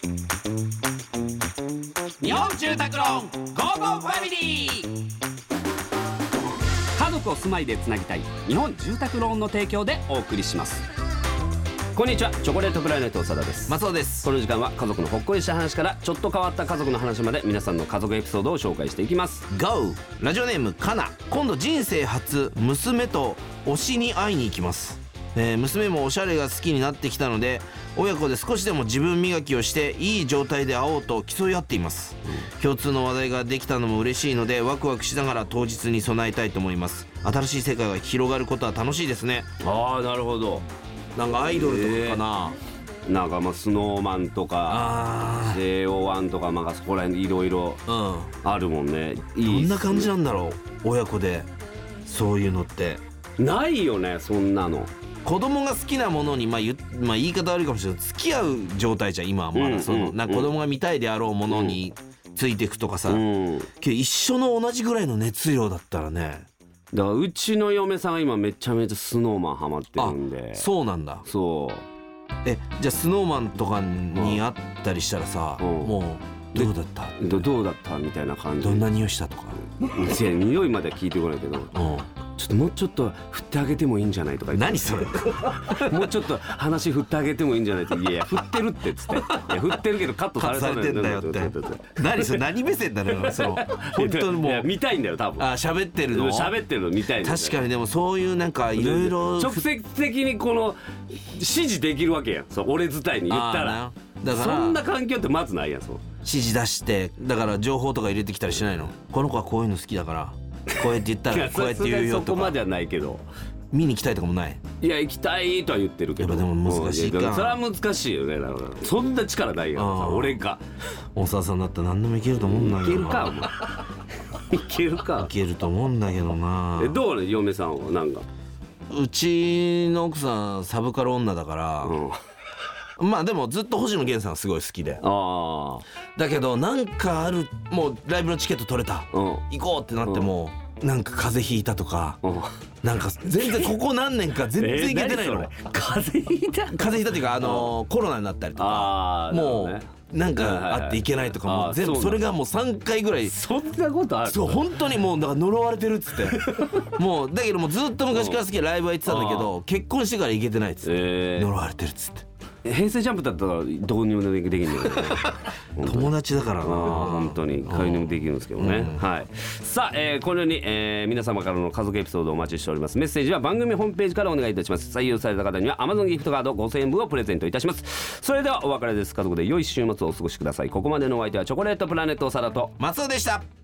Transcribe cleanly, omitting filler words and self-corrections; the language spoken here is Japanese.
日本住宅ローンゴーゴーファミリー。家族を住まいでつなぎたい日本住宅ローンの提供でお送りします。こんにちは、チョコレートプラネット長田です。 松尾です。 この時間は家族のほっこりした話からちょっと変わった家族の話まで皆さんの家族エピソードを紹介していきます。 GO! ラジオネームかな。今度人生初娘と推しに会いに行きます。娘もおしゃれが好きになってきたので親子で少しでも自分磨きをしていい状態で会おうと競い合っています、共通の話題ができたのも嬉しいのでワクワクしながら当日に備えたいと思います。新しい世界が広がることは楽しいですね。 ああ、なるほど。 なんかアイドルとかかな、 なんかまあスノーマンとか JO1 とかまあそこら辺いろいろあるもんね。 どんな感じなんだろう、親子でそういうのって。 ないよね、そんなの。 子供が好きなものに、言い方悪いかもしれない、付き合う状態じゃん今はまだ。そのなんか子供が見たいであろうものについていくとかさ、けど一緒の同じぐらいの熱量だったらね。 だからうちの嫁さんが今めちゃめちゃスノーマンハマってるんで。 そうなんだ。 そう。 じゃあスノーマンとかに会ったりしたらさ、もうどうだった、 どうだったみたいな感じ。 どんな匂いしたとか。 いや、匂いまでは聞いてこないけど、ちょっともうちょっと振ってあげてもいいんじゃないとか言って。 何それもうちょっと話振ってあげてもいいんじゃないって。いやいや振ってるってっつって、いや振ってるけどカットされそうてんだよって何それ、何目線だろその本当にもう見たいんだよ多分。 喋ってるの見たいんだよ。 確かに。でもそういうなんかいろいろ直接的にこの指示できるわけやん。そう俺伝いに言ったら。だからそんな環境ってまずないやん。そう指示出してだから情報とか入れてきたりしないの。この子はこういうの好きだからこうやって言ったらこうやって言うよとか。 そこまではないけど。 見に行きたいとかもない。 いや行きたいとは言ってるけど。 やっぱでも難しいか。 それは難しいよね。だからそんな力ないからさ俺が。 大沢さんだったら何でもいけると思うんだけど。 いけるかお前。いけるか。 いけると思うんだけどな。 どうね嫁さんは。なんかうちの奥さんサブカル女だから、まあでもずっと星野源さんすごい好きで。だけどなんかある、もうライブのチケット取れた、行こうってなっても、なんか風邪ひいたとか、なんか全然ここ何年か全然いけてないの。 風邪ひいたっていうかコロナになったりとか、もうなんかあっていけないとか、もう全部それがもう3回ぐらい。 そんなことある。 そう本当にもうだから呪われてるっつってもうだけどもうずっと昔から好きでライブは行ってたんだけど、結婚してから行けてないっつって、呪われてるっつって。 平成ジャンプだったらどうにもできるんだよね。 友達だからな本当に介入もできるんですけどね、はい。さあ、このように、皆様からの家族エピソードをお待ちしております。メッセージは番組ホームページからお願いいたします。採用された方には Amazon ギフトカード5000円分をプレゼントいたします。それではお別れです。家族で良い週末をお過ごしください。ここまでのお相手はチョコレートプラネット長田と松尾でした。